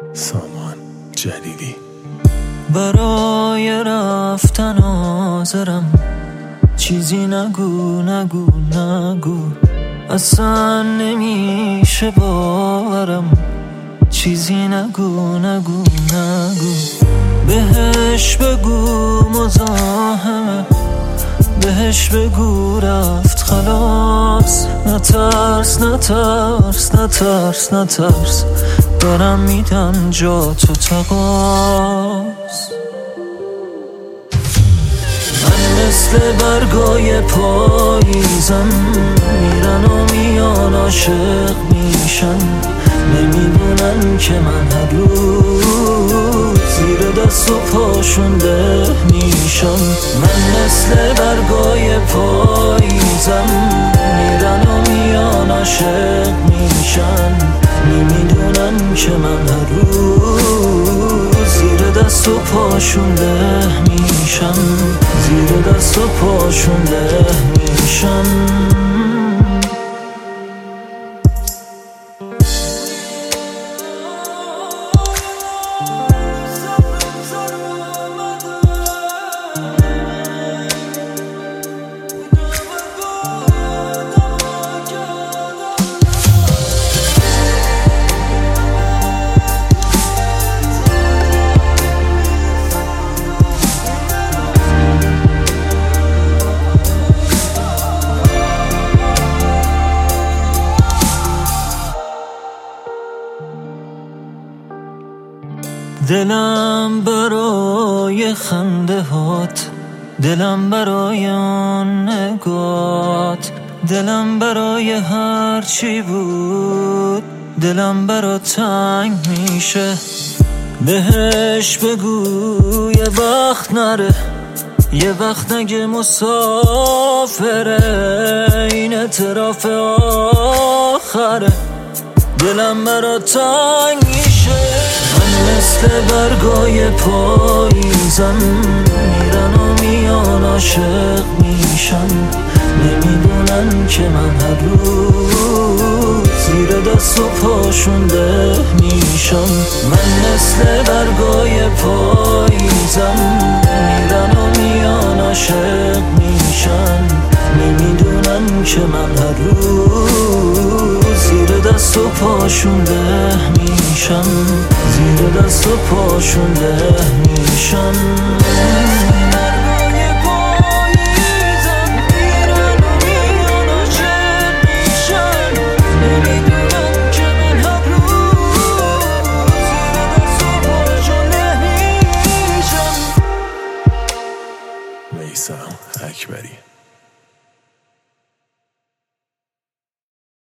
سامان جلیلی. برای رفتن حاضرم، چیزی نگو نگو نگو، اصلا نمیشه باورم، چیزی نگو نگو نگو. بهش بگو مزاحمه، بهش بگو رفت خلاص. نترس نترس نترس نترس، دارم میدم جا تو تقاص. من مثل برگای پاییزم، میرن و میان عاشق میشن، نمیدونن که من هر روز زیر دست و پاشون ده میشم. من مثل برگای پاییزم، میرن و میان عاشق میشن، نمیدونن که من هر روز زیر دست و پاشون ده میشم، زیر دست و پاشون ده میشم. دلم برای خنده هات، دلم برای آن نگات، دلم برای هر چی بود، دلم برا تنگ میشه. بهش بگو یه وقت نره، یه وقت نگه مسافره، این اعتراف آخره، دلم برا تنگ میشه. من مثل برگای پاییزم، میرن و میان عاشق میشن، نمیدونن که من هر روز زیر دست و پاشون ده میشم. من مثل برگای پاییزم، میرن و میان عاشق میشن، نمیدونن که من هر روز زیر دست و پاشون ده میشم، زیر دست و پاشون ده میشم. میثم اکبری.